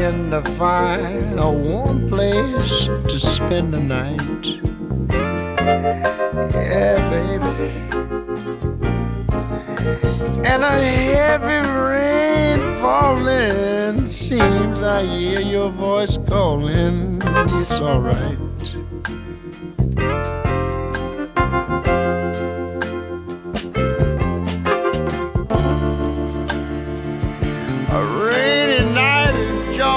trying to find a warm place to spend the night. Yeah, baby. And a heavy rain falling, seems I hear your voice calling. It's alright.